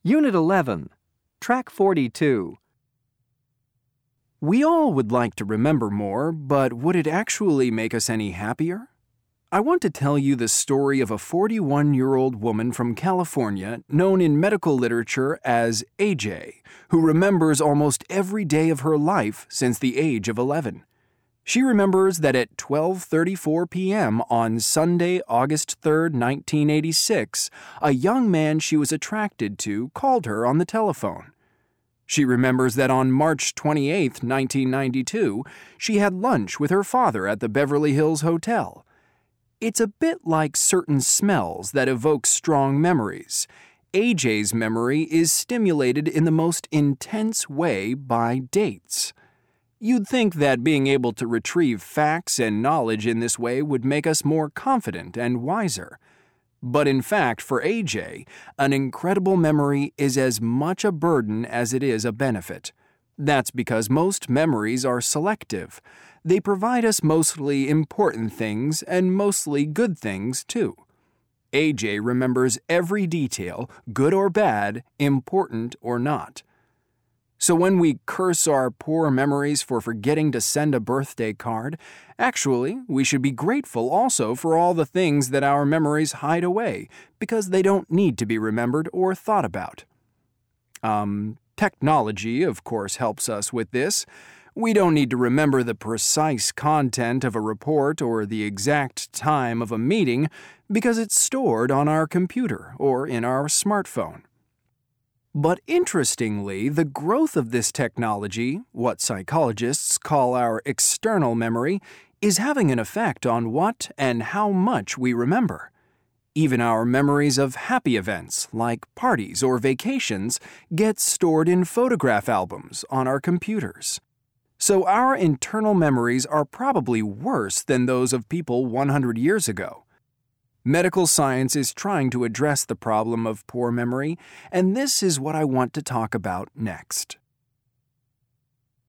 Unit 11, Track 42. We all would like to remember more, but would it actually make us any happier? I want to tell you the story of a 41-year-old woman from California known in medical literature as AJ, who remembers almost every day of her life since the age of 11. She remembers that at 12:34 p.m. on Sunday, August 3, 1986, a young man she was attracted to called her on the telephone. She remembers that on March 28, 1992, she had lunch with her father at the Beverly Hills Hotel. It's a bit like certain smells that evoke strong memories. AJ's memory is stimulated in the most intense way by dates. You'd think that being able to retrieve facts and knowledge in this way would make us more confident and wiser. But in fact, for AJ, an incredible memory is as much a burden as it is a benefit. That's because most memories are selective. They provide us mostly important things and mostly good things, too. AJ remembers every detail, good or bad, important or not. So when we curse our poor memories for forgetting to send a birthday card, actually, we should be grateful also for all the things that our memories hide away, because they don't need to be remembered or thought about. Technology, of course, helps us with this. We don't need to remember the precise content of a report or the exact time of a meeting because it's stored on our computer or in our smartphone. But interestingly, the growth of this technology, what psychologists call our external memory, is having an effect on what and how much we remember. Even our memories of happy events, like parties or vacations, get stored in photograph albums on our computers. So our internal memories are probably worse than those of people 100 years ago. Medical science is trying to address the problem of poor memory, and this is what I want to talk about next.